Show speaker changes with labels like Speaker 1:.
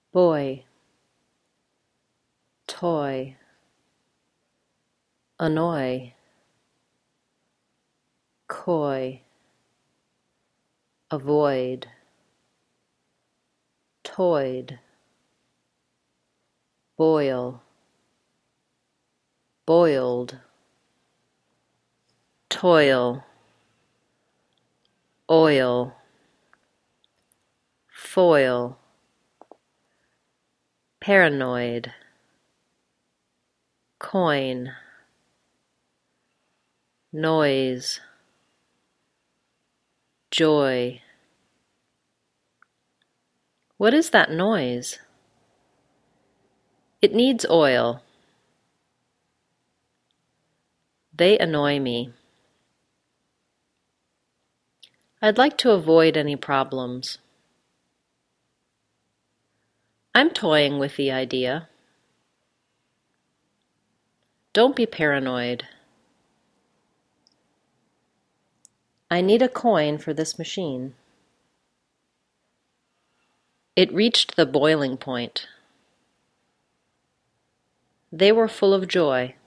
Speaker 1: boy, toy, annoy, coy, avoid, toyed, boil, boiled, toil, oil, foil, paranoid, coin, noise, joy. What is that noise? It needs oil. They annoy me. I'd like to avoid any problems. I'm toying with the idea. Don't be paranoid. I need a coin for this machine. It reached the boiling point. They were full of joy.